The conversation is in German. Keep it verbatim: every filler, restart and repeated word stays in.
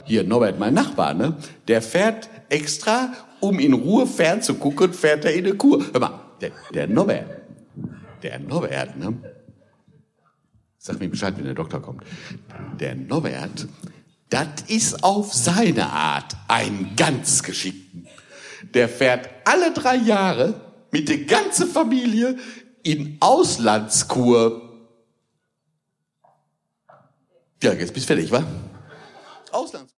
Hier, Norbert, mein Nachbar, ne? Der fährt extra, um in Ruhe fernzugucken, fährt er in eine Kur. Hör mal, der, der Norbert, der Norbert, ne? Sag mir Bescheid, wenn der Doktor kommt. Der Norbert, das ist auf seine Art ein ganz Geschickten. Der fährt alle drei Jahre mit der ganzen Familie in Auslandskur. Ja, jetzt bist du fertig, wa? Auslandskur.